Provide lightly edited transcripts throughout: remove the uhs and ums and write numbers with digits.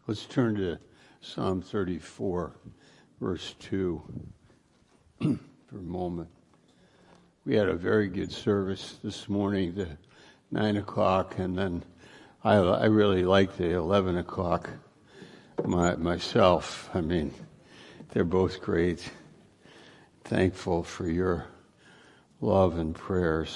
Let's turn to Psalm 34, verse 2 for a moment. We had a very good service this morning, the 9 o'clock, and then I really like the 11 o'clock myself. I mean, they're both great. Thankful for your love and prayers.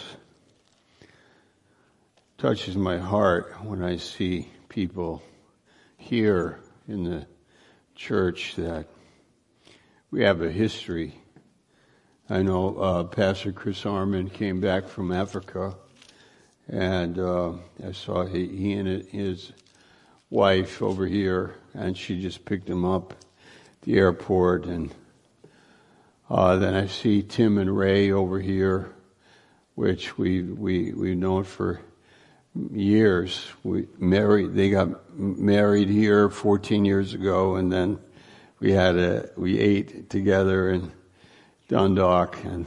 Touches my heart when I see people here in the church that we have a history. I know Pastor Chris Armand came back from Africa, and I saw he and his wife over here, and she just picked him up at the airport. And then I see Tim and Ray over here, which we've known for years. They got married here 14 years ago, and then we ate together in Dundalk, and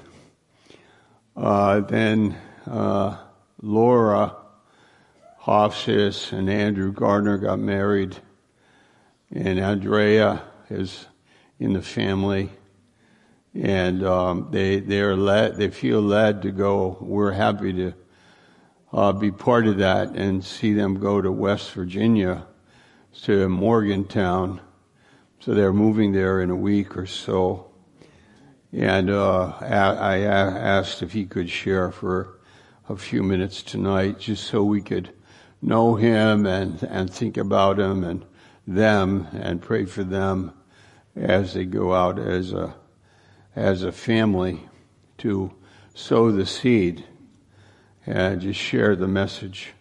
then Laura Hofsis and Andrew Gardner got married, and Andrea is in the family, and they feel led to go. We're happy to be part of that and see them go to West Virginia, to Morgantown. So they're moving there in a week or so. And I asked if he could share for a few minutes tonight, just so we could know him and think about him and them and pray for them as they go out as a family to sow the seed and just share the message.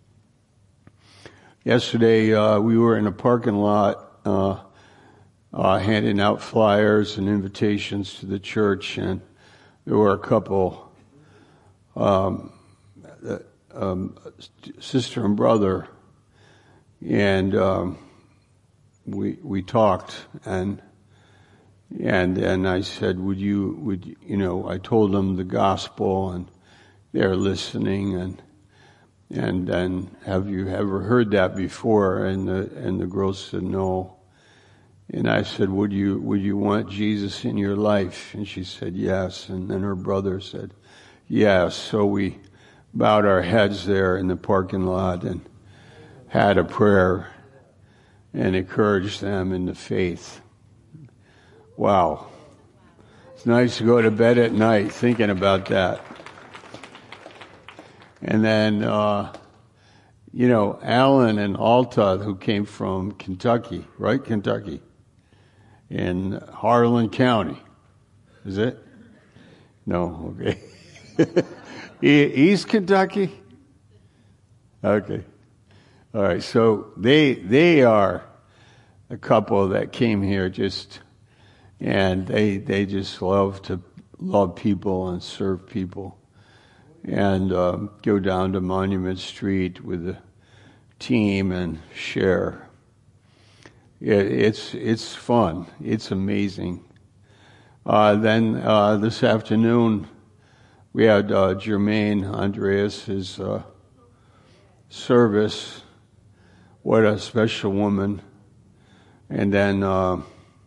Yesterday, we were in a parking lot, handing out flyers and invitations to the church, and there were a couple, sister and brother, and we talked, and I said, I told them the gospel, and they're listening, and then, have you ever heard that before? And the girl said no. And I said, would you want Jesus in your life? And she said yes. And then her brother said yes. So we bowed our heads there in the parking lot and had a prayer and encouraged them in the faith. Wow. It's nice to go to bed at night thinking about that. And then, Alan and Alta, who came from Kentucky, right? Kentucky. In Harlan County. Is it? No, okay. East Kentucky? Okay. All right, so they are a couple that came here and they just love to love people and serve people. And go down to Monument Street with the team and share. It's fun. It's amazing. Then this afternoon we had Jermaine Andreas' service. What a special woman. And then a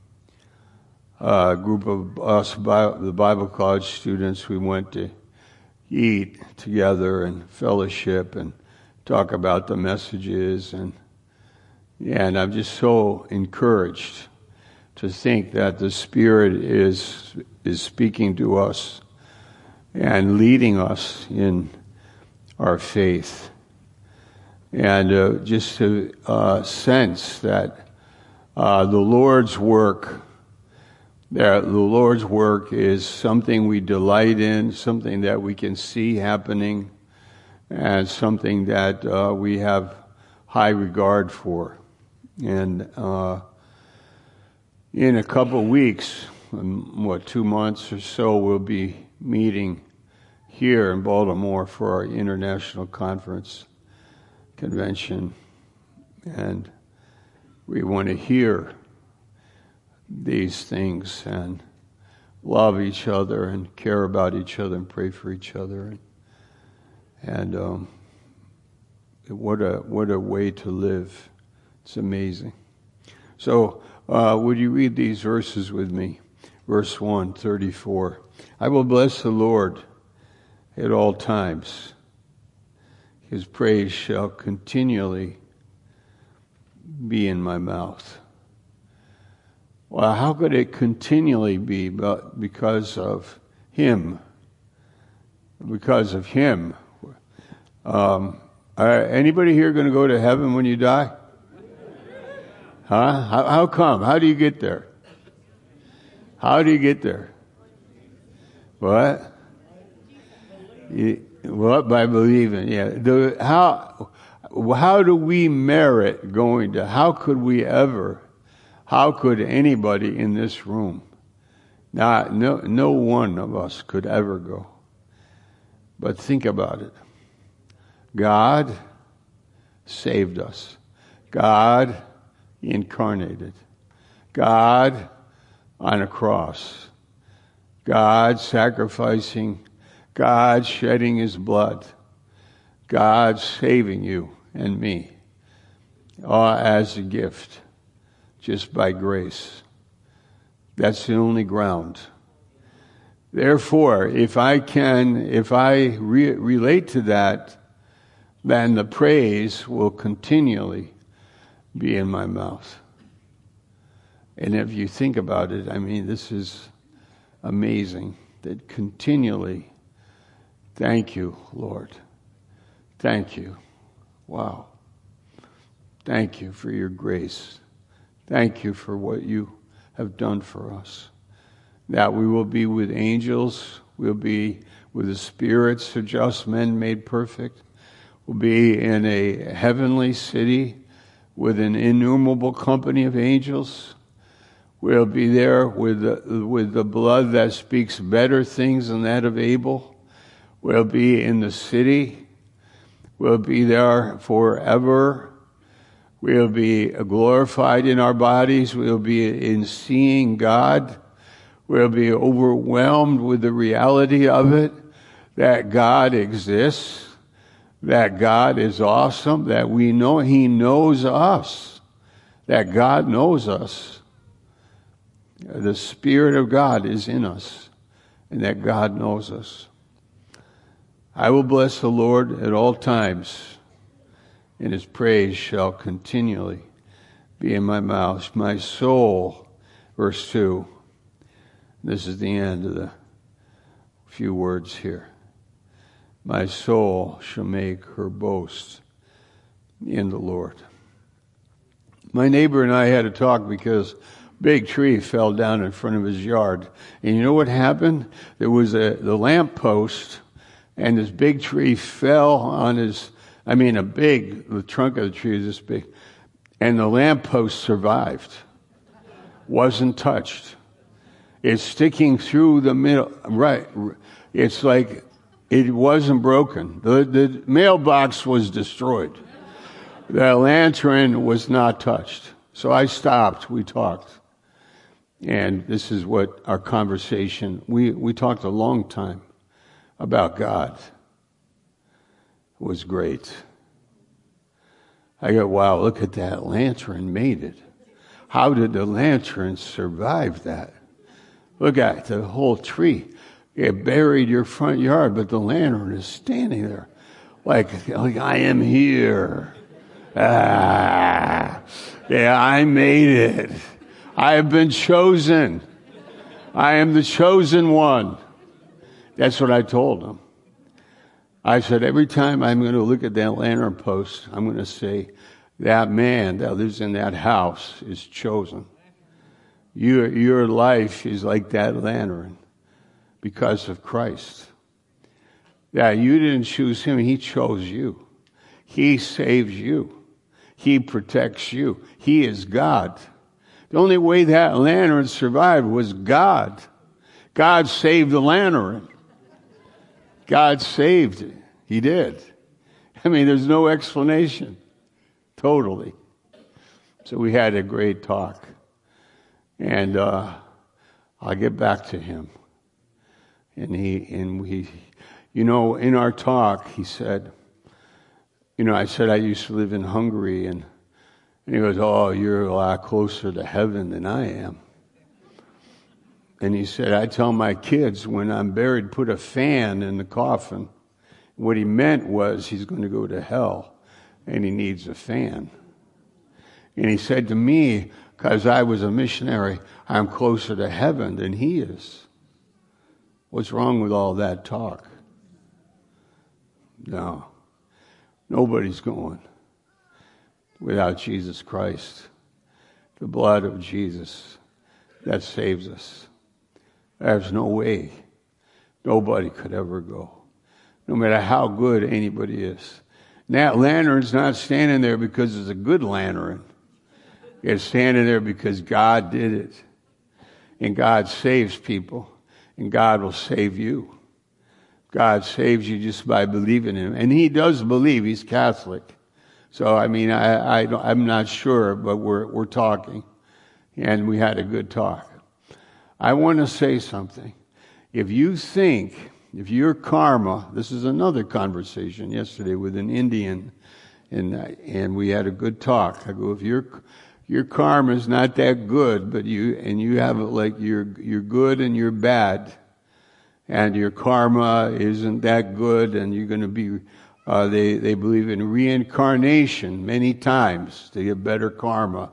group of us, the Bible college students, we went to eat together and fellowship and talk about the messages, and I'm just so encouraged to think that the Spirit is speaking to us and leading us in our faith, and just to sense that the Lord's work is something we delight in, something that we can see happening, and something that we have high regard for. And in a couple of weeks, 2 months or so, we'll be meeting here in Baltimore for our international conference convention. And we want to hear these things and love each other and care about each other and pray for each other. And what a way to live. It's amazing. So, would you read these verses with me? Verse 1, 34. I will bless the Lord at all times. His praise shall continually be in my mouth. Well, how could it continually be? But because of Him. Because of Him. Anybody here going to go to heaven when you die? Huh? How come? How do you get there? How do you get there? What? What? By believing. Yeah. How do we merit going to? How could we ever? How could anybody in this room? No one of us could ever go. But think about it. God saved us. God incarnated. God on a cross. God sacrificing. God shedding His blood. God saving you and me. All as a gift. Just by grace. That's the only ground. Therefore, if I relate to that, then the praise will continually be in my mouth. And if you think about it, I mean, this is amazing that continually, thank you, Lord. Thank you. Wow. Thank you for your grace. Thank you for what you have done for us. That we will be with angels, we'll be with the spirits of just men made perfect. We'll be in a heavenly city with an innumerable company of angels. We'll be there with the blood that speaks better things than that of Abel. We'll be in the city. We'll be there forever. We'll be glorified in our bodies. We'll be in seeing God. We'll be overwhelmed with the reality of it, that God exists, that God is awesome, that we know He knows us, that God knows us. The Spirit of God is in us, and that God knows us. I will bless the Lord at all times, and His praise shall continually be in my mouth. My soul, verse 2. This is the end of the few words here. My soul shall make her boast in the Lord. My neighbor and I had a talk because a big tree fell down in front of his yard. And you know what happened? There was the lamp post, and this big tree fell on the trunk of the tree was this big. And the lamp post survived. Wasn't touched. It's sticking through the middle, right? It's like it wasn't broken. The mailbox was destroyed. The lantern was not touched. So I stopped. We talked. And this is what our conversation, we talked a long time about God. It was great. I go, wow, look at that lantern made it. How did the lantern survive that? Look at the whole tree. It buried your front yard, but the lantern is standing there like I am here. Yeah, I made it. I have been chosen. I am the chosen one. That's what I told him. I said, every time I'm going to look at that lantern post, I'm going to say, that man that lives in that house is chosen. Your life is like that lantern because of Christ. That you didn't choose him, he chose you. He saves you. He protects you. He is God. The only way that lantern survived was God. God saved the lantern. God saved it. He did. I mean, there's no explanation. Totally. So we had a great talk. And I'll get back to him. And we, in our talk, he said, I said I used to live in Hungary, and And he goes, oh, you're a lot closer to heaven than I am. And he said, I tell my kids when I'm buried, put a fan in the coffin. What he meant was he's going to go to hell and he needs a fan. And he said to me, because I was a missionary, I'm closer to heaven than he is. What's wrong with all that talk? No. Nobody's going without Jesus Christ. The blood of Jesus that saves us. There's no way nobody could ever go, no matter how good anybody is. That lantern's not standing there because it's a good lantern. It's standing there because God did it. And God saves people. And God will save you. God saves you just by believing in Him. And He does believe. He's Catholic. So, I mean, I'm not sure, but we're talking. And we had a good talk. I want to say something. If you think, if your karma, this is another conversation yesterday with an Indian, and we had a good talk. I go, if your karma is not that good, but you have it like you're good and you're bad, and your karma isn't that good, and you're going to be, they believe in reincarnation many times to get better karma.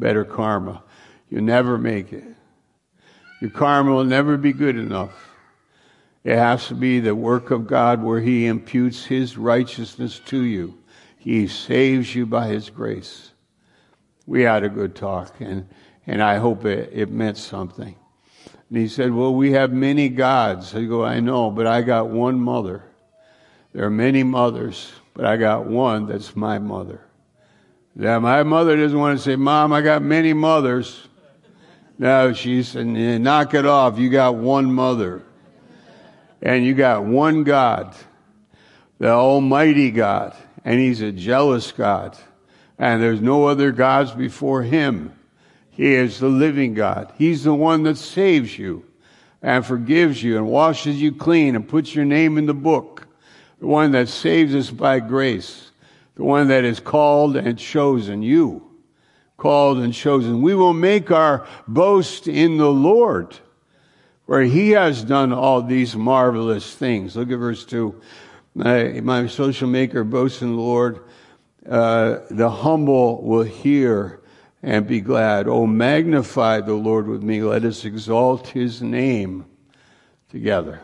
You never make it. Your karma will never be good enough. It has to be the work of God where He imputes His righteousness to you. He saves you by His grace. We had a good talk, and I hope it meant something. And he said, well, we have many gods. I go, I know, but I got one mother. There are many mothers, but I got one that's my mother. Yeah, my mother doesn't want to say, Mom, I got many mothers. No, she said, knock it off. You got one mother. And you got one God, the Almighty God. And He's a jealous God. And there's no other gods before Him. He is the living God. He's the one that saves you and forgives you and washes you clean and puts your name in the book. The one that saves us by grace. The one that is called and chosen. You. Called and chosen. We will make our boast in the Lord, where He has done all these marvelous things. Look at verse 2. My soul shall make her boast in the Lord. The humble will hear and be glad. Oh, magnify the Lord with me. Let us exalt His name together.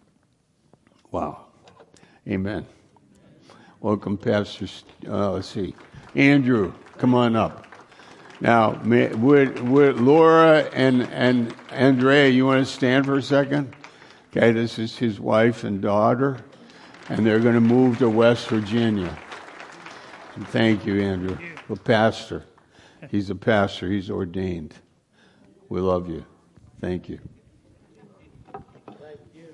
Wow. Amen. Welcome, Pastor. Let's see. Andrew, come on up. Now, would Laura and Andrea, you want to stand for a second? Okay, this is his wife and daughter, and they're going to move to West Virginia. And thank you, Andrew. A pastor. He's a pastor. He's ordained. We love you. Thank you. Thank you.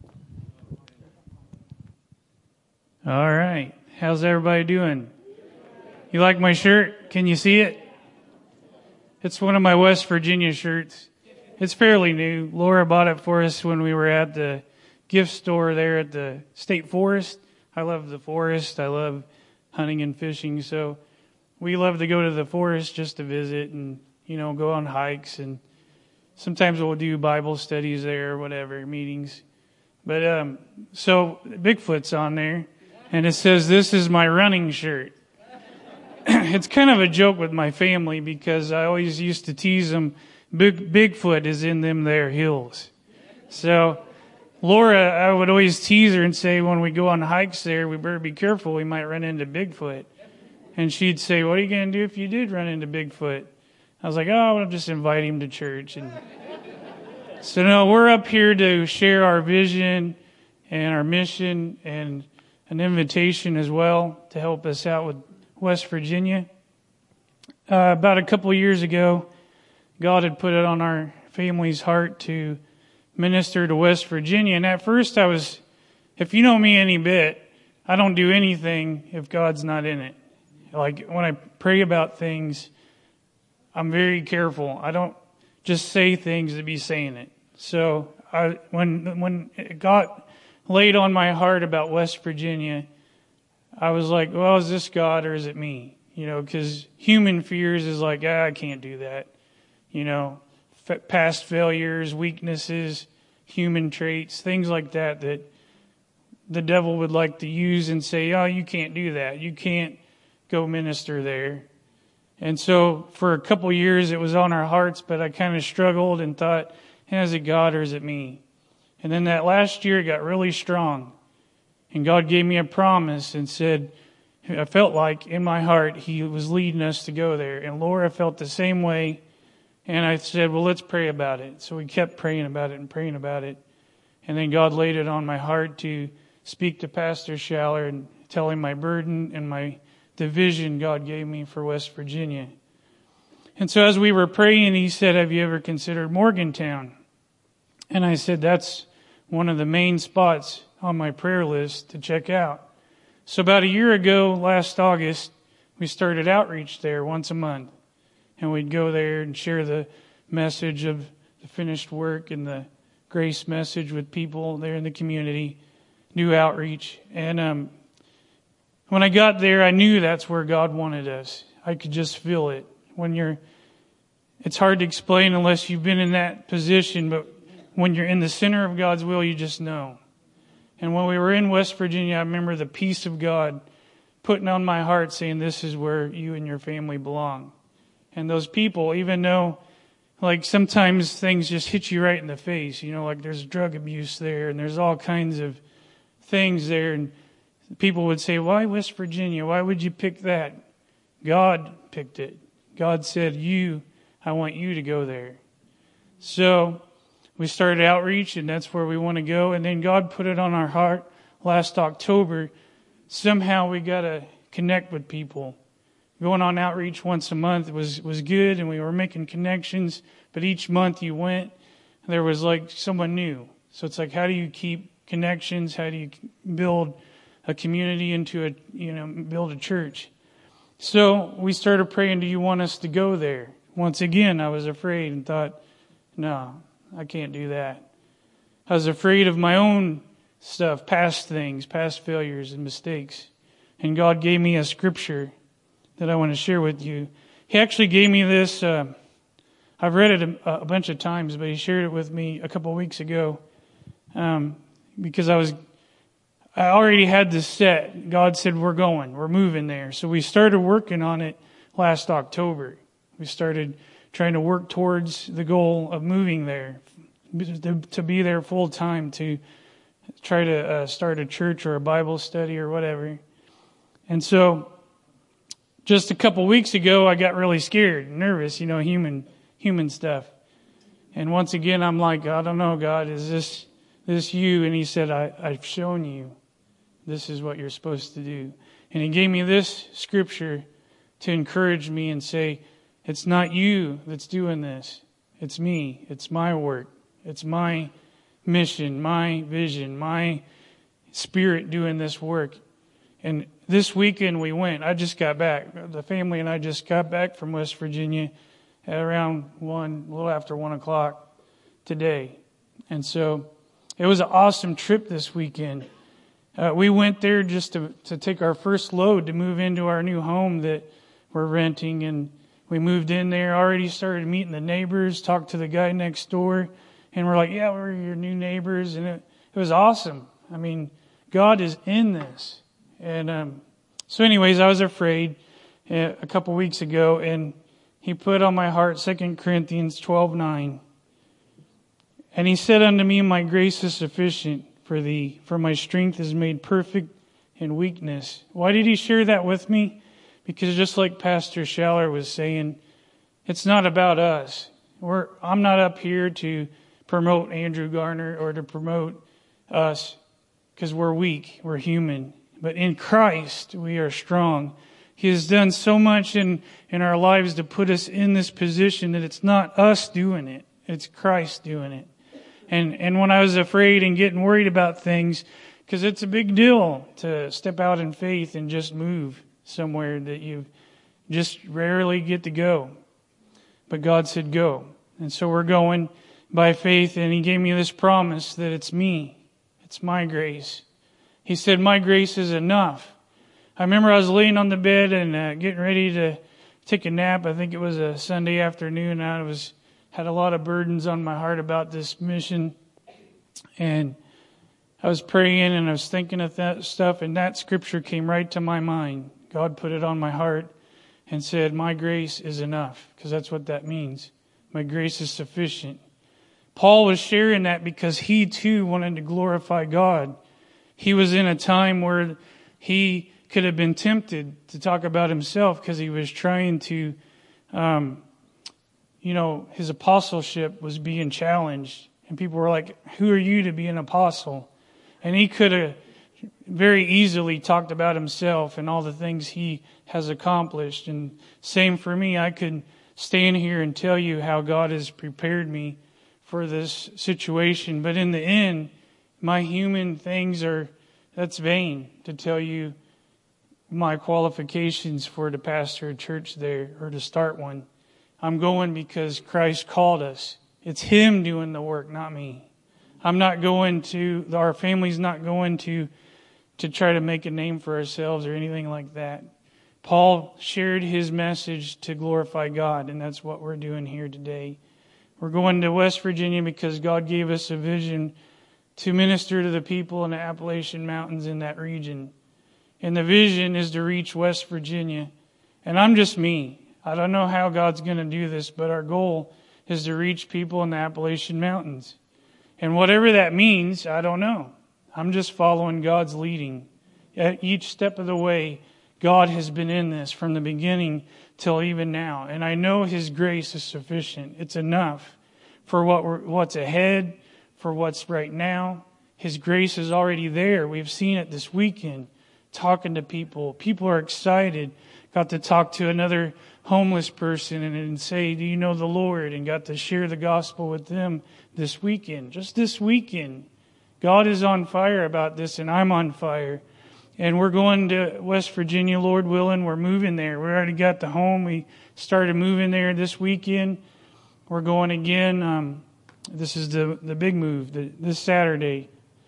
All right. How's everybody doing? You like my shirt? Can you see it? It's one of my West Virginia shirts. It's fairly new. Laura bought it for us when we were at the gift store there at the state forest. I love the forest. I love hunting and fishing. So we love to go to the forest just to visit and, go on hikes. And sometimes we'll do Bible studies there or whatever, meetings. But so Bigfoot's on there. And it says, "This is my running shirt." It's kind of a joke with my family because I always used to tease them, Bigfoot is in them there hills. So Laura, I would always tease her and say, when we go on hikes there, we better be careful, we might run into Bigfoot. And she'd say, what are you going to do if you did run into Bigfoot? I was like, I'll just invite him to church. And so no, we're up here to share our vision and our mission and an invitation as well to help us out with West Virginia. About a couple of years ago, God had put it on our family's heart to minister to West Virginia. And at first I was, if you know me any bit, I don't do anything if God's not in it. Like when I pray about things, I'm very careful. I don't just say things to be saying it. So when it got laid on my heart about West Virginia, I was like, well, is this God or is it me? because human fears is like, I can't do that. Past failures, weaknesses, human traits, things like that the devil would like to use and say, oh, you can't do that. You can't go minister there. And so for a couple years it was on our hearts, but I kind of struggled and thought, is it God or is it me? And then that last year it got really strong. And God gave me a promise and said, I felt like in my heart He was leading us to go there. And Laura felt the same way. And I said, well, let's pray about it. So we kept praying about it and praying about it. And then God laid it on my heart to speak to Pastor Schaller and tell him my burden and the vision God gave me for West Virginia. And so as we were praying, he said, have you ever considered Morgantown? And I said, that's one of the main spots on my prayer list to check out. So about a year ago, last August, we started outreach there once a month. And we'd go there and share the message of the finished work and the grace message with people there in the community, do outreach. And when I got there, I knew that's where God wanted us. I could just feel it. It's hard to explain unless you've been in that position, but when you're in the center of God's will, you just know. And when we were in West Virginia, I remember the peace of God putting on my heart saying, this is where you and your family belong. And those people, even though like sometimes things just hit you right in the face, like there's drug abuse there and there's all kinds of things there. And people would say, why West Virginia? Why would you pick that? God picked it. God said, I want you to go there. So we started outreach, and that's where we want to go. And then God put it on our heart last October. Somehow we got to connect with people. Going on outreach once a month was good, and we were making connections. But each month you went, there was like someone new. So it's like, how do you keep connections? How do you build a community into build a church? So we started praying, do you want us to go there? Once again, I was afraid and thought, no, I can't do that. I was afraid of my own stuff, past things, past failures and mistakes. And God gave me a scripture that I want to share with you. He actually gave me this. I've read it a bunch of times, but he shared it with me a couple of weeks ago because I already had this set. God said, we're moving there. So we started working on it last October. We started trying to work towards the goal of moving there, to be there full time, to try to start a church or a Bible study or whatever. And so just a couple weeks ago, I got really scared, nervous, human stuff. And once again, I'm like, I don't know, God, is this you? And he said, I've shown you. This is what you're supposed to do. And he gave me this scripture to encourage me and say, it's not you that's doing this. It's me. It's my work. It's my mission, my vision, my spirit doing this work. And this weekend we went. I just got back. The family and I just got back from West Virginia at around a little after 1 o'clock today. And so it was an awesome trip this weekend. We went there just to take our first load to move into our new home that we're renting. And we moved in there, already started meeting the neighbors, talked to the guy next door. And we're like, yeah, we're your new neighbors. And it was awesome. I mean, God is in this. And so anyways, I was afraid a couple weeks ago. And he put on my heart 2 Corinthians 12:9. And he said unto me, my grace is sufficient for thee, for my strength is made perfect in weakness. Why did he share that with me? Because just like Pastor Schaller was saying, it's not about us. I'm not up here to promote Andrew Garner or to promote us because we're weak, we're human. But in Christ, we are strong. He has done so much in our lives to put us in this position that it's not us doing it. It's Christ doing it. And when I was afraid and getting worried about things, because it's a big deal to step out in faith and just move somewhere that you just rarely get to go. But God said go. And so we're going by faith, and he gave me this promise that it's me. It's my grace. He said, my grace is enough. I remember I was laying on the bed and getting ready to take a nap. I think it was a Sunday afternoon. I had a lot of burdens on my heart about this mission. And I was praying and I was thinking of that stuff, and that scripture came right to my mind. God put it on my heart and said, my grace is enough, because that's what that means. My grace is sufficient. Paul was sharing that because he too wanted to glorify God. He was in a time where he could have been tempted to talk about himself because he was trying to, his apostleship was being challenged. And people were like, who are you to be an apostle? And he could have very easily talked about himself and all the things he has accomplished. And same for me. I could stand here and tell you how God has prepared me for this situation. But in the end, my human things that's vain to tell you my qualifications for to pastor a church there or to start one. I'm going because Christ called us. It's Him doing the work, not me. Our family's not going to try to make a name for ourselves or anything like that. Paul shared his message to glorify God, and that's what we're doing here today. We're going to West Virginia because God gave us a vision to minister to the people in the Appalachian Mountains in that region. And the vision is to reach West Virginia. And I'm just me. I don't know how God's going to do this, but our goal is to reach people in the Appalachian Mountains. And whatever that means, I don't know. I'm just following God's leading. At each step of the way, God has been in this from the beginning till even now. And I know His grace is sufficient. It's enough for what's ahead, for what's right now. His grace is already there. We've seen it this weekend, talking to people. People are excited. Got to talk to another homeless person and say, do you know the Lord? And got to share the gospel with them this weekend. Just this weekend. God is on fire about this, and I'm on fire. And we're going to West Virginia, Lord willing. We're moving there. We already got the home. We started moving there this weekend. We're going again. This is the big move this Saturday.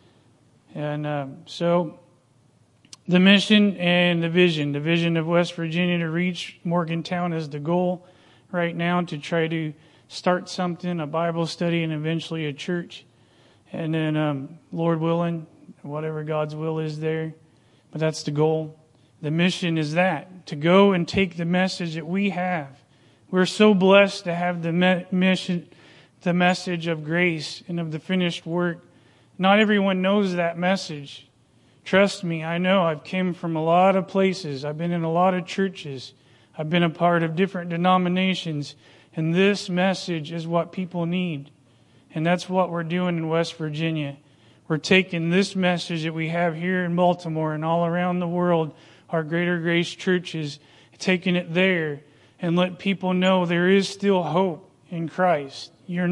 And so the mission and the vision of West Virginia to reach Morgantown is the goal right now, to try to start something, a Bible study, and eventually a church. And then, Lord willing, whatever God's will is there. But that's the goal. The mission is that, to go and take the message that we have. We're so blessed to have the mission, the message of grace and of the finished work. Not everyone knows that message. Trust me, I know. I've come from a lot of places. I've been in a lot of churches. I've been a part of different denominations. And this message is what people need. And that's what we're doing in West Virginia. We're taking this message that we have here in Baltimore and all around the world, our Greater Grace churches, taking it there and let people know there is still hope in Christ.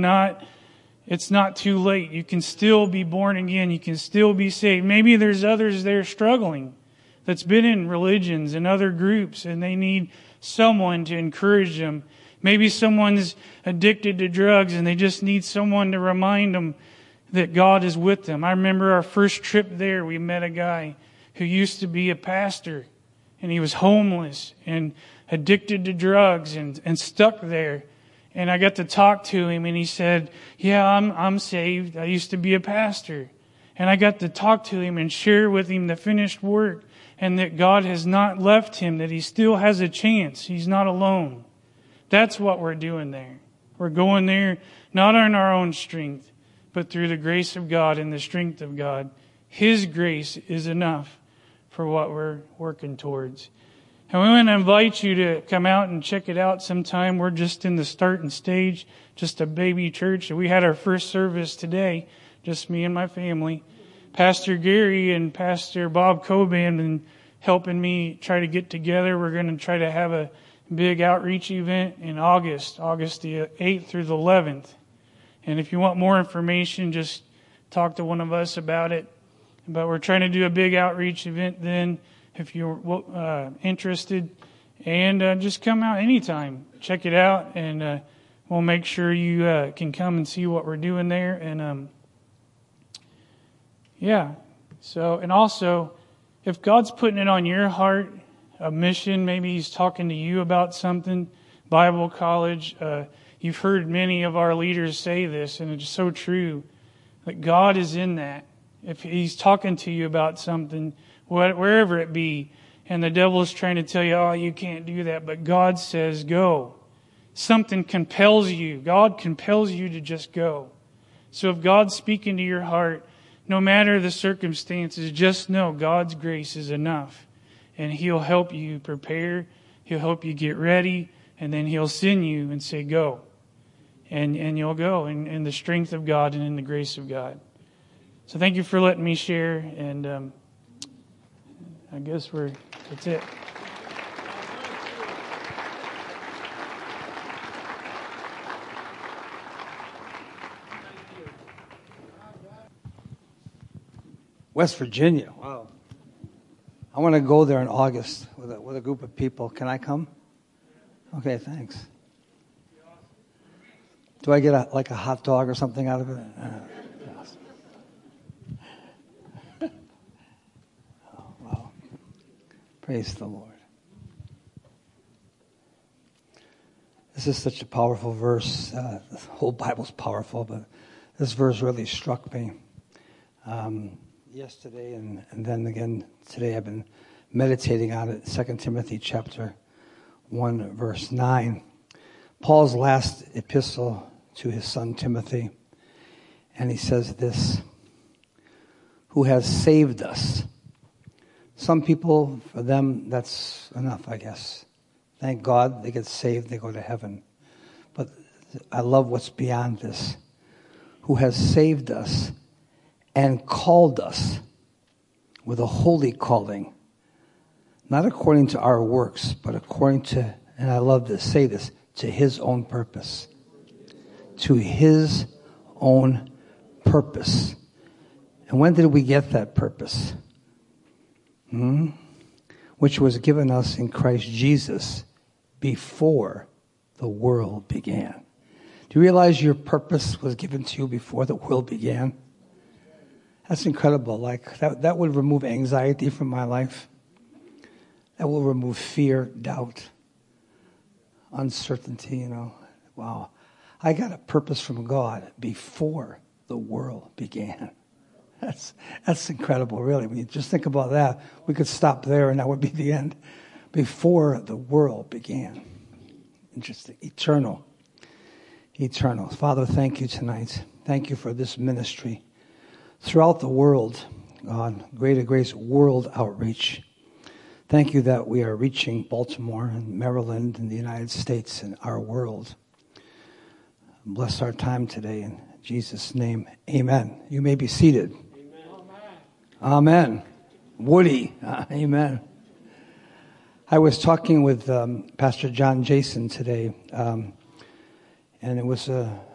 It's not too late. You can still be born again. You can still be saved. Maybe there's others there struggling that's been in religions and other groups, and they need someone to encourage them. Maybe someone's addicted to drugs and they just need someone to remind them that God is with them. I remember our first trip there, we met a guy who used to be a pastor, and he was homeless and addicted to drugs and stuck there. And I got to talk to him, and he said, yeah, I'm saved. I used to be a pastor. And I got to talk to him and share with him the finished work, and that God has not left him, that he still has a chance. He's not alone. That's what we're doing there. We're going there not on our own strength, but through the grace of God and the strength of God. His grace is enough for what we're working towards. And we want to invite you to come out and check it out sometime. We're just in the starting stage, just a baby church. We had our first service today, just me and my family. Pastor Gary and Pastor Bob Coban have been helping me try to get together. We're going to try to have a big outreach event in August the 8th through the 11th. And if you want more information, just talk to one of us about it. But we're trying to do a big outreach event then, if you're interested. And just come out anytime. Check it out, and we'll make sure you can come and see what we're doing there. And yeah. So, and also, if God's putting it on your heart, a mission, maybe He's talking to you about something, Bible college, you've heard many of our leaders say this, and it's so true, that God is in that. If He's talking to you about something, wherever it be, and the devil is trying to tell you, oh, you can't do that, but God says go. Something compels you. God compels you to just go. So if God's speaking to your heart, no matter the circumstances, just know God's grace is enough. And He'll help you prepare. He'll help you get ready. And then He'll send you and say, go. And you'll go in the strength of God and in the grace of God. So thank you for letting me share. And I guess that's it. West Virginia. Wow. I want to go there in August with a group of people. Can I come? Okay, thanks. Do I get a hot dog or something out of it? Oh, wow. Praise the Lord. This is such a powerful verse. The whole Bible's powerful, but this verse really struck me. Yesterday and then again today I've been meditating on it. 2 Timothy chapter 1 verse 9. Paul's last epistle to his son Timothy. And he says this, who has saved us. Some people, for them, that's enough, I guess. Thank God they get saved, they go to heaven. But I love what's beyond this. Who has saved us and called us with a holy calling, not according to our works, but according to, and I love to say this, to His own purpose. To His own purpose. And when did we get that purpose? Which was given us in Christ Jesus before the world began. Do you realize your purpose was given to you before the world began? That's incredible. Like that would remove anxiety from my life. That will remove fear, doubt, uncertainty, Wow. I got a purpose from God before the world began. That's incredible, really. When you just think about that, we could stop there and that would be the end. Before the world began. Interesting. Eternal. Father, thank you tonight. Thank you for this ministry. Throughout the world, God, Greater Grace World Outreach. Thank you that we are reaching Baltimore and Maryland and the United States and our world. Bless our time today in Jesus' name. Amen. You may be seated. Amen. Woody. Amen. I was talking with Pastor John Jason today, and it was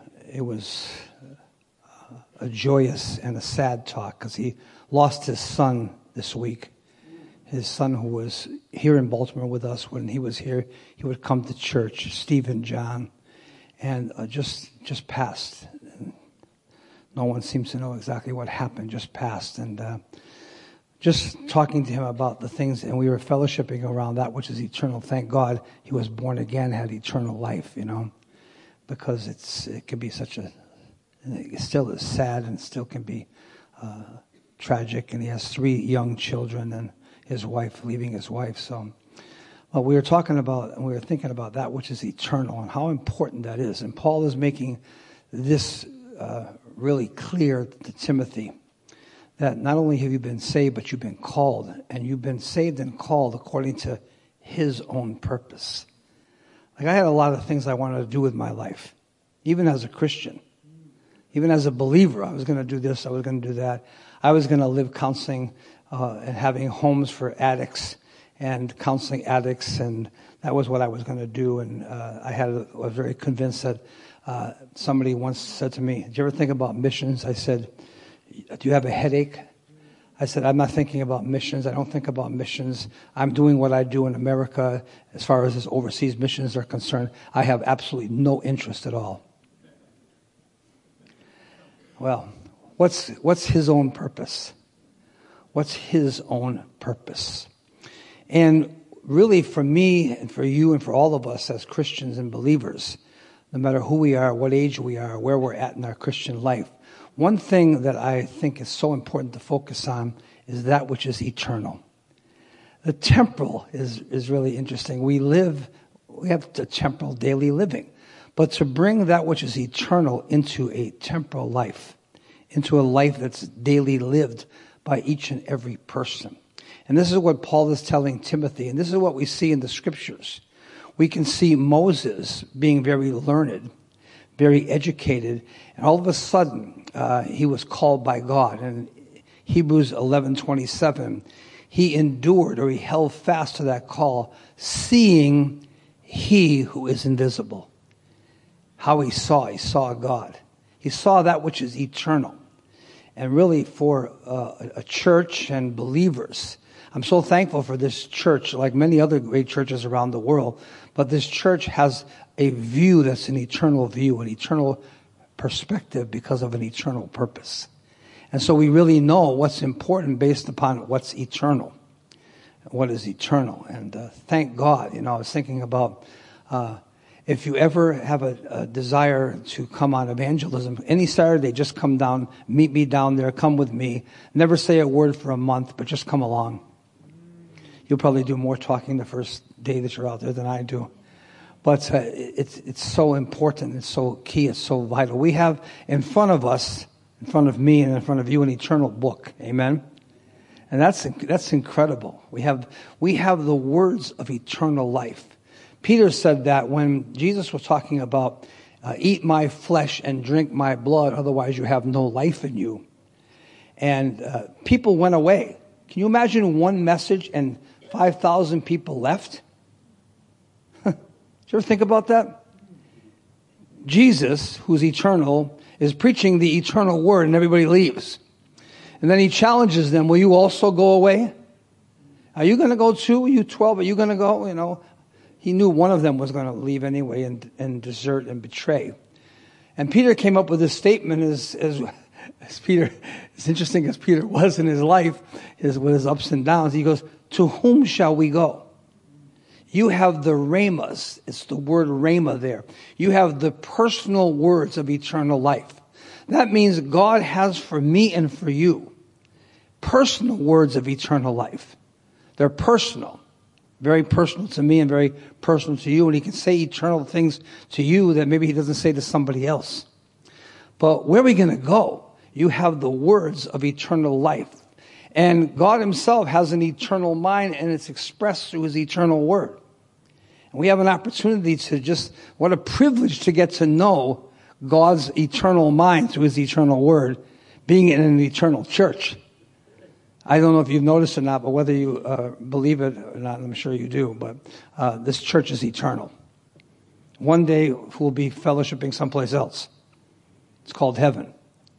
a joyous and a sad talk because he lost his son this week. His son, who was here in Baltimore with us when he was here, he would come to church, Stephen John, and just passed. No one seems to know exactly what happened, just passed. And just talking to him about the things, and we were fellowshipping around that which is eternal. Thank God he was born again, had eternal life, because it can be it still is sad and still can be tragic. And he has 3 young children and his wife, leaving his wife. So we were talking about, and we were thinking about that which is eternal and how important that is. And Paul is making this really clear to Timothy, that not only have you been saved, but you've been called. And you've been saved and called according to His own purpose. Like I had a lot of things I wanted to do with my life, even as a Christian. Even as a believer, I was going to do this, I was going to do that. I was going to live counseling and having homes for addicts and counseling addicts, and that was what I was going to do. And I was very convinced that somebody once said to me, "Did you ever think about missions?" I said, "Do you have a headache?" I said, "I'm not thinking about missions. I don't think about missions. I'm doing what I do in America as far as overseas missions are concerned. I have absolutely no interest at all." Well, what's His own purpose? What's his own purpose? And really for me and for you and for all of us as Christians and believers, no matter who we are, what age we are, where we're at in our Christian life, one thing that I think is so important to focus on is that which is eternal. The temporal is really interesting. We have the temporal daily living. But to bring that which is eternal into a temporal life, into a life that's daily lived by each and every person. And this is what Paul is telling Timothy, and this is what we see in the scriptures. We can see Moses being very learned, very educated, and all of a sudden he was called by God. And Hebrews 11:27, he endured, or he held fast to that call, seeing he who is invisible. How he saw God. He saw that which is eternal. And really for a church and believers, I'm so thankful for this church, like many other great churches around the world, but this church has a view that's an eternal view, an eternal perspective because of an eternal purpose. And so we really know what's important based upon what's eternal. What is eternal. And thank God, I was thinking about if you ever have a desire to come on evangelism, any Saturday, just come down, meet me down there, come with me. Never say a word for a month, but just come along. You'll probably do more talking the first day that you're out there than I do. But it's so important, it's so key, it's so vital. We have in front of us, in front of me and in front of you, an eternal book. Amen? And that's incredible. We have the words of eternal life. Peter said that when Jesus was talking about, eat my flesh and drink my blood, otherwise you have no life in you. And people went away. Can you imagine one message and 5,000 people left? Did you ever think about that? Jesus, who's eternal, is preaching the eternal word and everybody leaves. And then he challenges them, will you also go away? Are you going to go too? You 12, are you going to go? He knew one of them was going to leave anyway and desert and betray. And Peter came up with this statement as Peter, as interesting as Peter was in his life, with his ups and downs, he goes, to whom shall we go? You have the rhemas. It's the word rhema there. You have the personal words of eternal life. That means God has for me and for you personal words of eternal life. They're personal. Very personal to me and very personal to you. And he can say eternal things to you that maybe he doesn't say to somebody else. But where are we going to go? You have the words of eternal life. And God himself has an eternal mind, and it's expressed through his eternal word. And we have an opportunity to what a privilege to get to know God's eternal mind through his eternal word, being in an eternal church. I don't know if you've noticed or not, but whether you believe it or not, I'm sure you do, but this church is eternal. One day we'll be fellowshipping someplace else. It's called heaven.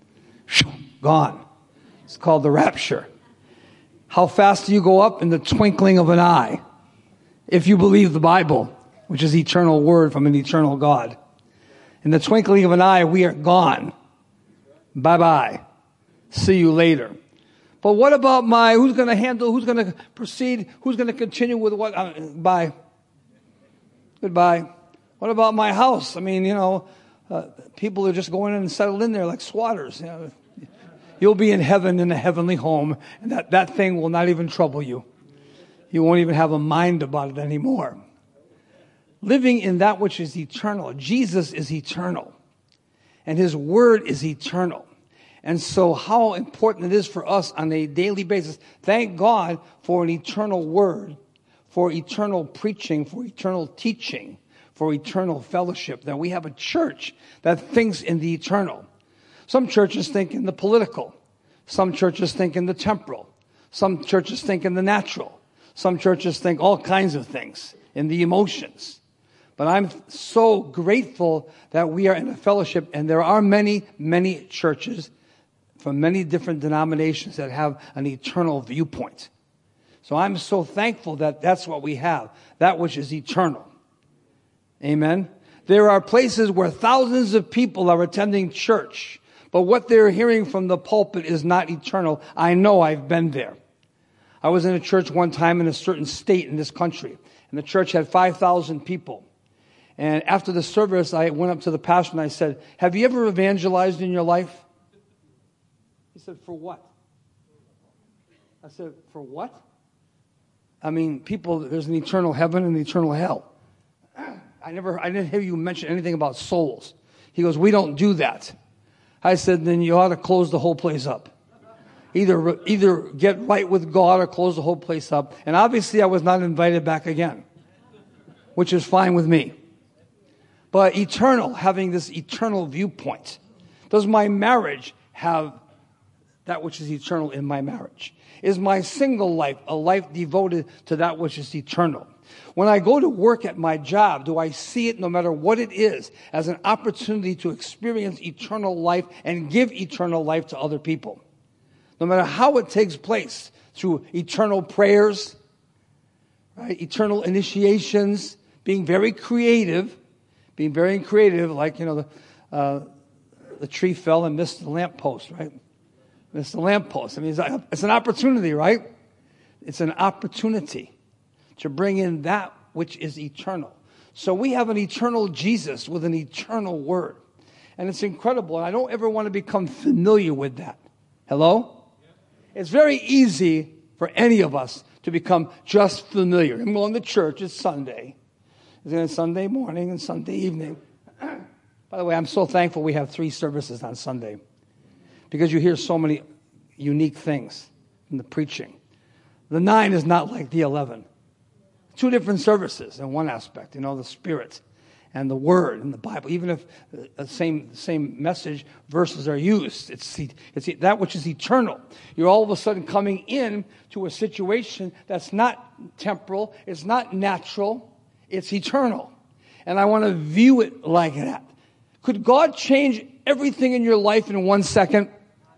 Gone. It's called the rapture. How fast do you go up? In the twinkling of an eye. If you believe the Bible, which is eternal word from an eternal God. In the twinkling of an eye, we are gone. Bye-bye. See you later. But what about who's going to proceed, who's going to continue with what? Bye. Goodbye. What about my house? I mean, people are just going in and settled in there like squatters. You'll be in heaven in a heavenly home, and that thing will not even trouble you. You won't even have a mind about it anymore. Living in that which is eternal. Jesus is eternal, and his word is eternal. And so how important it is for us on a daily basis. Thank God for an eternal word, for eternal preaching, for eternal teaching, for eternal fellowship, that we have a church that thinks in the eternal. Some churches think in the political. Some churches think in the temporal. Some churches think in the natural. Some churches think all kinds of things, in the emotions. But I'm so grateful that we are in a fellowship, and there are many, many churches from many different denominations that have an eternal viewpoint. So I'm so thankful that that's what we have, that which is eternal. Amen. There are places where thousands of people are attending church, but what they're hearing from the pulpit is not eternal. I know, I've been there. I was in a church one time in a certain state in this country, and the church had 5,000 people. And after the service, I went up to the pastor and I said, have you ever evangelized in your life? He said, for what? I said, for what? I mean, people, there's an eternal heaven and an eternal hell. I didn't hear you mention anything about souls. He goes, we don't do that. I said, then you ought to close the whole place up. Either get right with God or close the whole place up. And obviously I was not invited back again, which is fine with me. But eternal, having this eternal viewpoint. Does my marriage have that which is eternal in my marriage? Is my single life a life devoted to that which is eternal? When I go to work at my job, do I see it, no matter what it is, as an opportunity to experience eternal life and give eternal life to other people? No matter how it takes place, through eternal prayers, right? Eternal initiations, being very creative, like, the tree fell and missed the lamppost, right? Missed the lamppost. I mean, it's an opportunity, right? It's an opportunity to bring in that which is eternal. So we have an eternal Jesus with an eternal word. And it's incredible. And I don't ever want to become familiar with that. Hello? It's very easy for any of us to become just familiar. I'm going to church. It's Sunday. It's Sunday morning and Sunday evening. By the way, I'm so thankful we have 3 services on Sunday, because you hear so many unique things in the preaching. The 9 is not like the 11. 2 different services in one aspect, the Spirit and the Word and the Bible. Even if the same message verses are used, it's that which is eternal. You're all of a sudden coming in to a situation that's not temporal, it's not natural, it's eternal. And I want to view it like that. Could God change everything in your life in 1 second?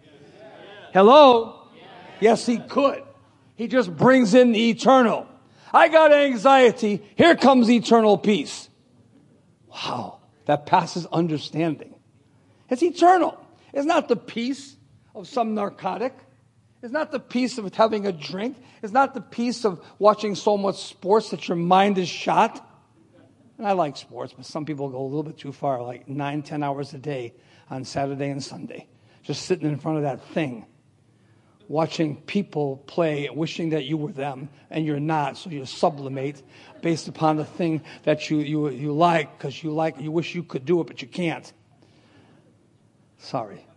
Hello? Yes, He could. He just brings in the eternal. I got anxiety. Here comes eternal peace. Wow, that passes understanding. It's eternal. It's not the peace of some narcotic. It's not the peace of having a drink. It's not the peace of watching so much sports that your mind is shot. And I like sports, but some people go a little bit too far, like 9-10 hours a day on Saturday and Sunday, just sitting in front of that thing, watching people play, wishing that you were them, and you're not, so you sublimate based upon the thing that you like, because you wish you could do it, but you can't. Sorry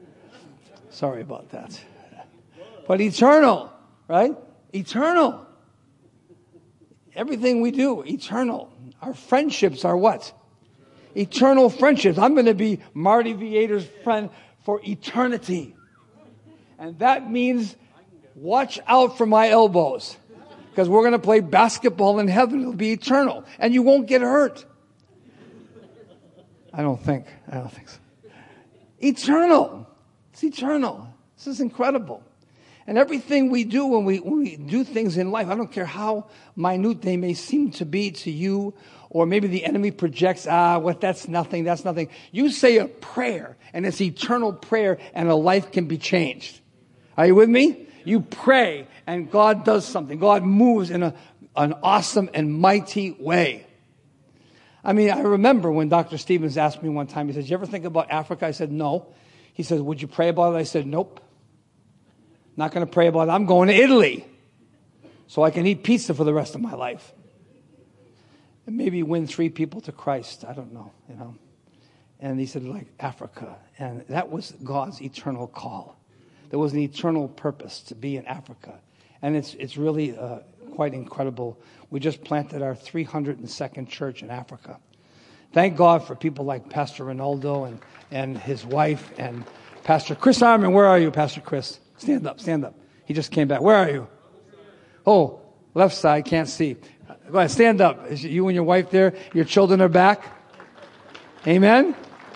about that. But eternal, right? Eternal. Everything we do, eternal. Our friendships are what? Eternal friendships. I'm going to be Marty Vietor's friend for eternity. And that means watch out for my elbows, because we're going to play basketball in heaven. It'll be eternal. And you won't get hurt. I don't think so. Eternal. It's eternal. This is incredible. And everything we do when we do things in life, I don't care how minute they may seem to be to you, or maybe the enemy projects, that's nothing. You say a prayer, and it's eternal prayer, and a life can be changed. Are you with me? You pray, and God does something. God moves in an awesome and mighty way. I mean, I remember when Dr. Stevens asked me one time, he said, you ever think about Africa? I said, no. He said, would you pray about it? I said, nope. Not going to pray about it. I'm going to Italy so I can eat pizza for the rest of my life. And maybe win 3 people to Christ. I don't know, And he said, like Africa. And that was God's eternal call. There was an eternal purpose to be in Africa. And it's really quite incredible. We just planted our 302nd church in Africa. Thank God for people like Pastor Ronaldo and his wife and Pastor Chris Arman. Where are you, Pastor Chris? Stand up. He just came back. Where are you? Oh, left side, can't see. Go ahead, stand up. Is you and your wife there? Your children are back? Amen?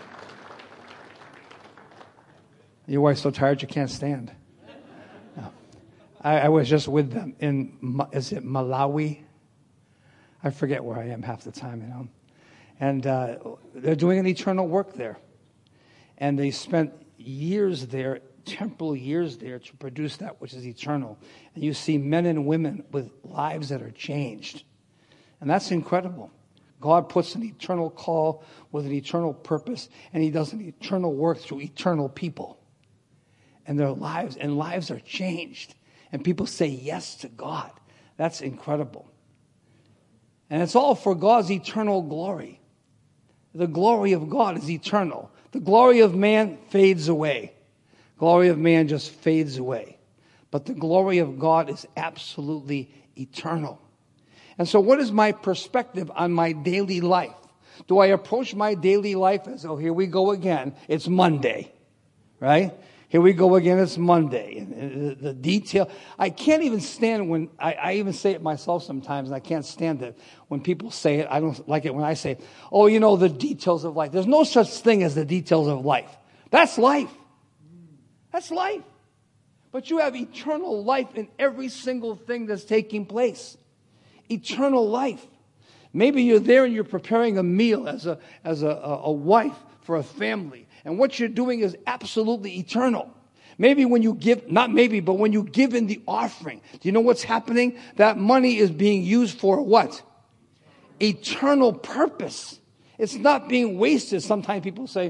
Your wife's so tired you can't stand. No. I was just with them in, is it Malawi? I forget where I am half the time, And they're doing an eternal work there. And they spent years there temporal years there to produce that which is eternal. And you see men and women with lives that are changed. And that's incredible. God puts an eternal call with an eternal purpose, and he does an eternal work through eternal people. And their lives are changed. And people say yes to God. That's incredible. And it's all for God's eternal glory. The glory of God is eternal. The glory of man fades away. Glory of man just fades away. But the glory of God is absolutely eternal. And so what is my perspective on my daily life? Do I approach my daily life as, oh, here we go again. It's Monday, right? Here we go again. It's Monday. And the detail. I can't even stand when, I even say it myself sometimes, and I can't stand it when people say it. I don't like it when I say, oh, you know, the details of life. There's no such thing as the details of life. That's life. That's life. But you have eternal life in every single thing that's taking place. Eternal life. Maybe you're there and you're preparing a meal as a wife for a family. And what you're doing is absolutely eternal. Maybe when you give, not maybe, but when you give in the offering, do you know what's happening? That money is being used for what? Eternal purpose. It's not being wasted. Sometimes people say,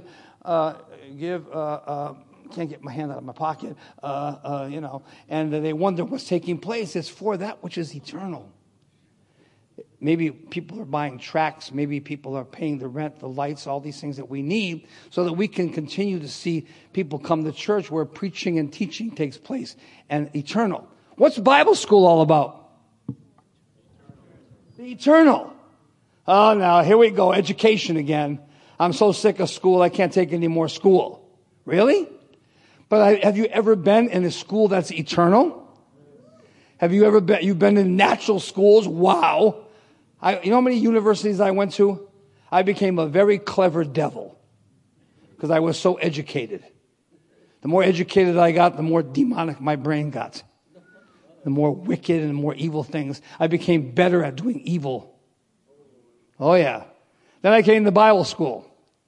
can't get my hand out of my pocket, and they wonder what's taking place. It's for that which is eternal. Maybe people are buying tracts. Maybe people are paying the rent, the lights, all these things that we need so that we can continue to see people come to church where preaching and teaching takes place and eternal. What's Bible school all about? The eternal. Oh, now here we go. Education again. I'm so sick of school. I can't take any more school. Really? But have you ever been in a school that's eternal? Have you ever been? You've been in natural schools? Wow. You know how many universities I went to? I became a very clever devil because I was so educated. The more educated I got, the more demonic my brain got. The more wicked and more evil things. I became better at doing evil. Oh, yeah. Then I came to Bible school.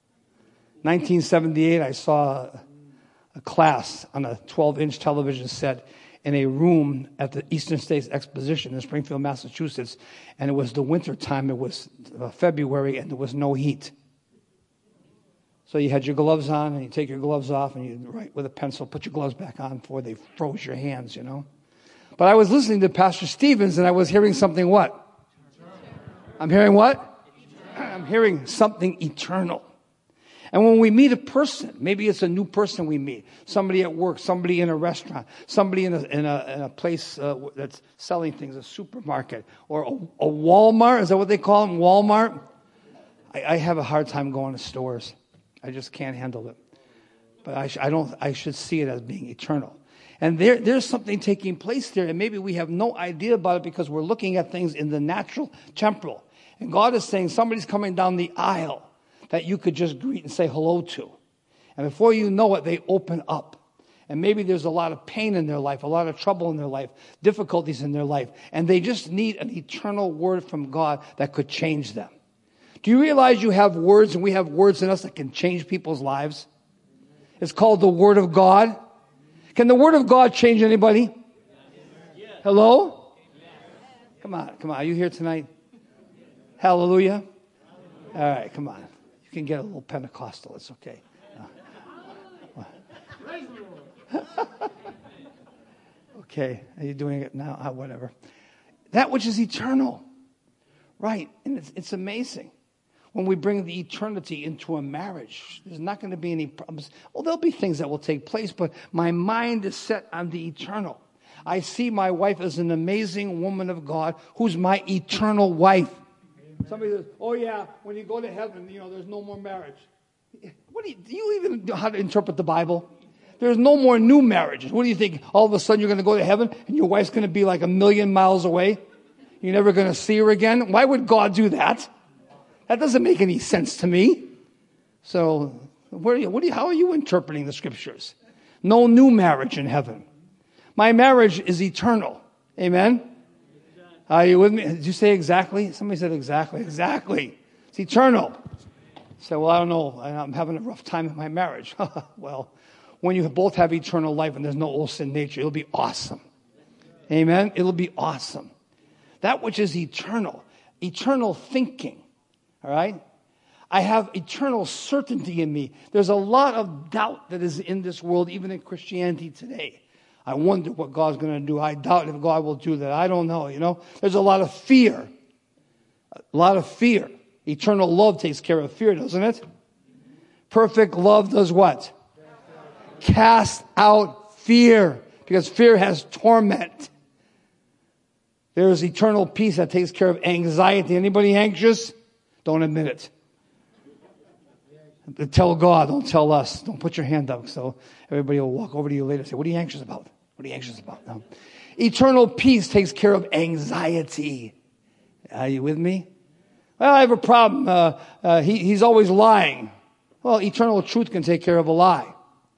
1978, I saw a class on a 12-inch television set in a room at the Eastern States Exposition in Springfield, Massachusetts. And it was the winter time. It was February, and there was no heat. So you had your gloves on, and you take your gloves off, and you write with a pencil, put your gloves back on before they froze your hands, you know. But I was listening to Pastor Stevens, and I was hearing something what? I'm hearing what? I'm hearing something eternal. And when we meet a person, maybe it's a new person we meet, somebody at work, somebody in a restaurant, somebody in a place that's selling things, a supermarket, or a Walmart. Is that what they call them? Walmart? I have a hard time going to stores. I just can't handle it. But I should see it as being eternal. And there's something taking place there, and maybe we have no idea about it because we're looking at things in the natural, temporal. And God is saying somebody's coming down the aisle that you could just greet and say hello to. And before you know it, they open up. And maybe there's a lot of pain in their life, a lot of trouble in their life, difficulties in their life. And they just need an eternal word from God that could change them. Do you realize you have words, and we have words in us that can change people's lives? It's called the Word of God. Can the Word of God change anybody? Hello? Come on. Are you here tonight? Hallelujah. All right, come on. You can get a little Pentecostal. It's okay. Okay, are you doing it now? Whatever. That which is eternal. Right, and it's amazing. When we bring the eternity into a marriage, there's not going to be any problems. Well, there'll be things that will take place, but my mind is set on the eternal. I see my wife as an amazing woman of God who's my eternal wife. Somebody says, oh yeah, when you go to heaven, there's no more marriage. Do you even know how to interpret the Bible? There's no more new marriages. What do you think? All of a sudden you're going to go to heaven and your wife's going to be like 1,000,000 miles away? You're never going to see her again? Why would God do that? That doesn't make any sense to me. So, how are you interpreting the scriptures? No new marriage in heaven. My marriage is eternal. Amen? Are you with me? Did you say exactly? Somebody said exactly. Exactly. It's eternal. So, well, I don't know. I'm having a rough time in my marriage. Well, when you both have eternal life and there's no old sin nature. It'll be awesome. Amen? It'll be awesome. That which is eternal thinking. All right? I have eternal certainty in me. There's a lot of doubt that is in this world, even in Christianity today. I wonder what God's going to do. I doubt if God will do that. I don't know, There's a lot of fear. A lot of fear. Eternal love takes care of fear, doesn't it? Perfect love does what? Cast out fear. Because fear has torment. There is eternal peace that takes care of anxiety. Anybody anxious? Don't admit it. Tell God, don't tell us. Don't put your hand up so everybody will walk over to you later and say, what are you anxious about? What are you anxious about? No. Eternal peace takes care of anxiety. Are you with me? Well, I have a problem. He's always lying. Well, eternal truth can take care of a lie.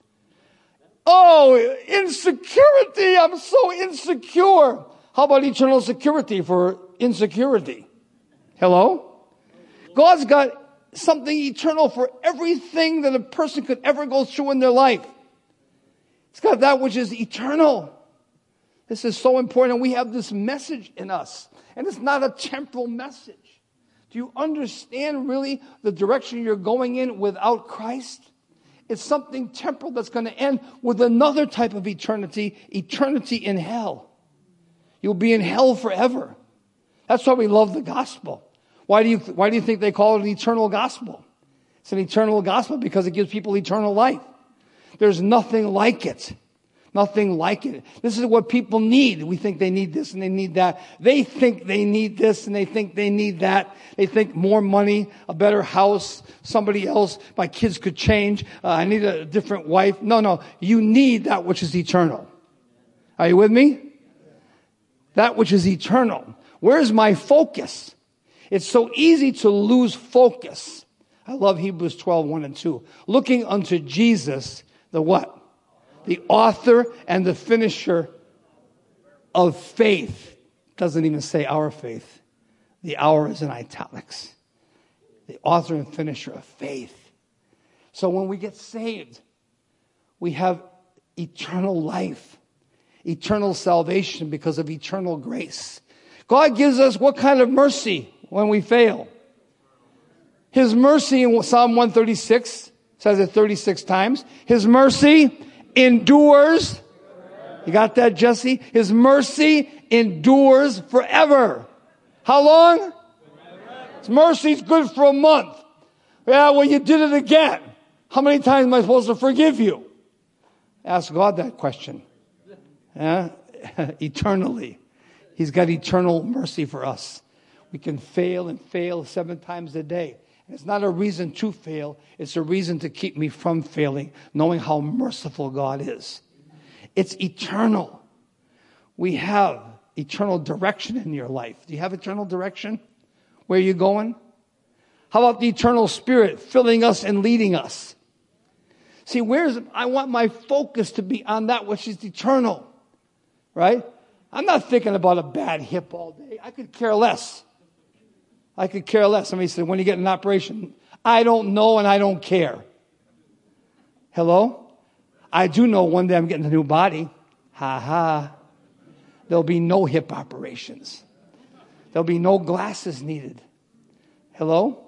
Oh, insecurity. I'm so insecure. How about eternal security for insecurity? Hello? God's got something eternal for everything that a person could ever go through in their life. It's got that which is eternal. This is so important. We have this message in us. And it's not a temporal message. Do you understand really the direction you're going in without Christ? It's something temporal that's going to end with another type of eternity in hell. You'll be in hell forever. That's why we love the gospel. Why do you think they call it an eternal gospel? It's an eternal gospel because it gives people eternal life. There's nothing like it. Nothing like it. This is what people need. We think they need this and they need that. They think they need this and they think they need that. They think more money, a better house, somebody else, my kids could change. I need a different wife. No. You need that which is eternal. Are you with me? That which is eternal. Where's my focus? It's so easy to lose focus. I love Hebrews 12, 1 and 2. Looking unto Jesus, the what? The author and the finisher of faith. Doesn't even say our faith. The our is in italics. The author and finisher of faith. So when we get saved, we have eternal life. Eternal salvation because of eternal grace. God gives us what kind of mercy when we fail? His mercy in Psalm 136 says it 36 times. His mercy endures. You got that, Jesse? His mercy endures forever. How long? His mercy's good for a month. Yeah, well, you did it again. How many times am I supposed to forgive you? Ask God that question. Eternally. He's got eternal mercy for us. We can fail and fail 7 times a day. It's not a reason to fail. It's a reason to keep me from failing, knowing how merciful God is. It's eternal. We have eternal direction in your life. Do you have eternal direction? Where are you going? How about the eternal Spirit filling us and leading us? See, I want my focus to be on that which is eternal. Right? I'm not thinking about a bad hip all day. I could care less. Somebody said, when you get an operation, I don't know and I don't care. Hello? I do know one day I'm getting a new body. Ha ha. There'll be no hip operations. There'll be no glasses needed. Hello?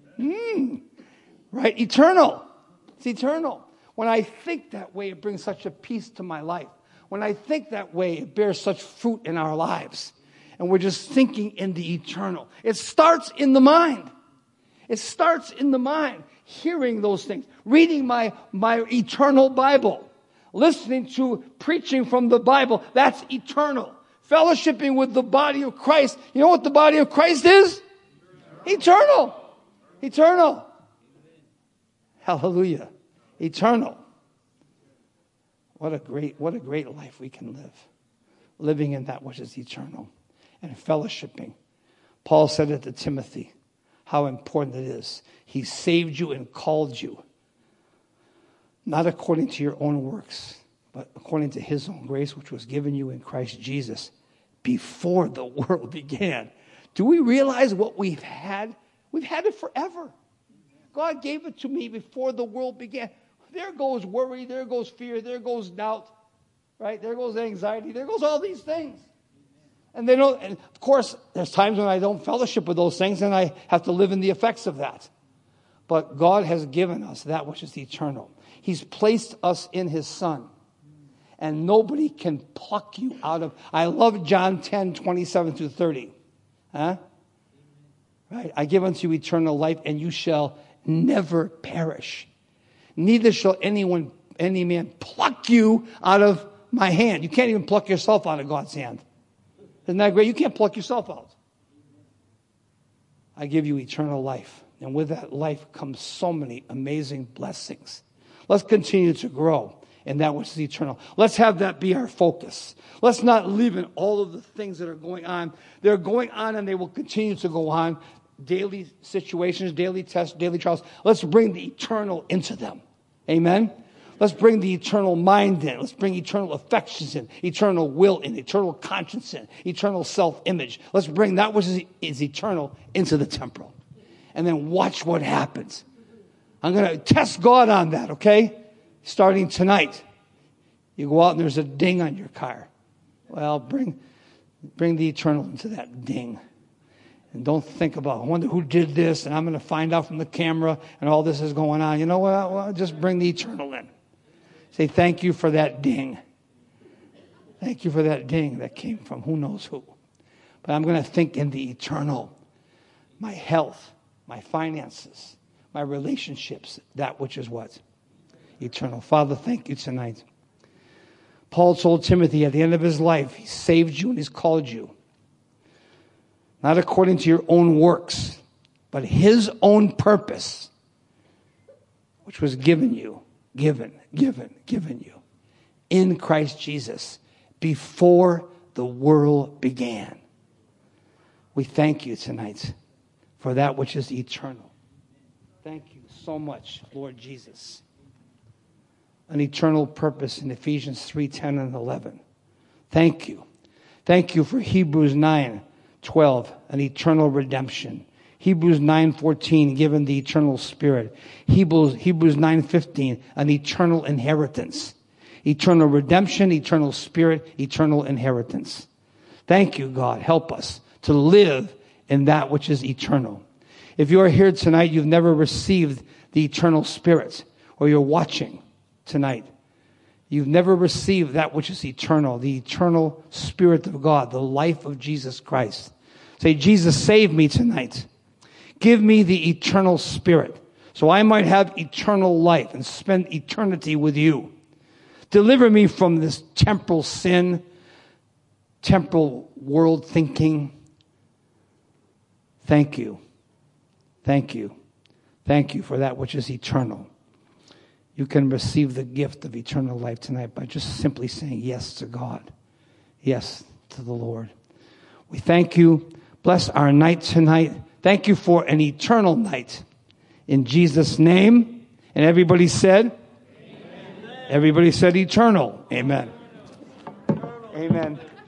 Right? Eternal. It's eternal. When I think that way, it brings such a peace to my life. When I think that way, it bears such fruit in our lives. And we're just thinking in the eternal. It starts in the mind. It starts in the mind. Hearing those things. Reading my eternal Bible. Listening to preaching from the Bible. That's eternal. Fellowshipping with the body of Christ. You know what the body of Christ is? Eternal. Eternal. Hallelujah. Eternal. What a great life we can live. Living in that which is eternal. And fellowshipping. Paul said it to Timothy, how important it is. He saved you and called you. Not according to your own works, but according to his own grace, which was given you in Christ Jesus before the world began. Do we realize what we've had? We've had it forever. God gave it to me before the world began. There goes worry, there goes fear, there goes doubt, right? There goes anxiety, there goes all these things. And and of course, there's times when I don't fellowship with those things and I have to live in the effects of that. But God has given us that which is eternal. He's placed us in His Son. And nobody can pluck you out of. I love John 10:27-30. Huh? Right? I give unto you eternal life, and you shall never perish. Neither shall any man pluck you out of my hand. You can't even pluck yourself out of God's hand. Isn't that great? You can't pluck yourself out. I give you eternal life. And with that life comes so many amazing blessings. Let's continue to grow in that which is eternal. Let's have that be our focus. Let's not live in all of the things that are going on. They're going on and they will continue to go on. Daily situations, daily tests, daily trials. Let's bring the eternal into them. Amen? Let's bring the eternal mind in. Let's bring eternal affections in, eternal will in, eternal conscience in, eternal self-image. Let's bring that which is eternal into the temporal. And then watch what happens. I'm going to test God on that, okay? Starting tonight. You go out and there's a ding on your car. Well, bring the eternal into that ding. And don't think about, I wonder who did this, and I'm going to find out from the camera, and all this is going on. You know what? Well, just bring the eternal in. Say, thank you for that ding. Thank you for that ding that came from who knows who. But I'm going to think in the eternal. My health, my finances, my relationships, that which is what? Eternal. Father, thank you tonight. Paul told Timothy at the end of his life, he saved you and he's called you. Not according to your own works, but his own purpose, which was given you in Christ Jesus before the world began. We thank you tonight for that which is eternal. Thank you so much, Lord Jesus. An eternal purpose in Ephesians 3:10 and 11. Thank you. Thank you for Hebrews 9:12, an eternal redemption. Hebrews 9:14, given the eternal spirit. Hebrews 9:15, an eternal inheritance. Eternal redemption, eternal spirit, eternal inheritance. Thank you, God. Help us to live in that which is eternal. If you are here tonight, you've never received the eternal spirit, or you're watching tonight, you've never received that which is eternal, the eternal Spirit of God, the life of Jesus Christ. Say, Jesus, save me tonight. Give me the eternal Spirit so I might have eternal life and spend eternity with you. Deliver me from this temporal sin, temporal world thinking. Thank you. Thank you. Thank you for that which is eternal. You can receive the gift of eternal life tonight by just simply saying yes to God. Yes to the Lord. We thank you. Bless our night tonight. Thank you for an eternal night. In Jesus' name. And everybody said? Amen. Everybody said eternal. Amen. Amen.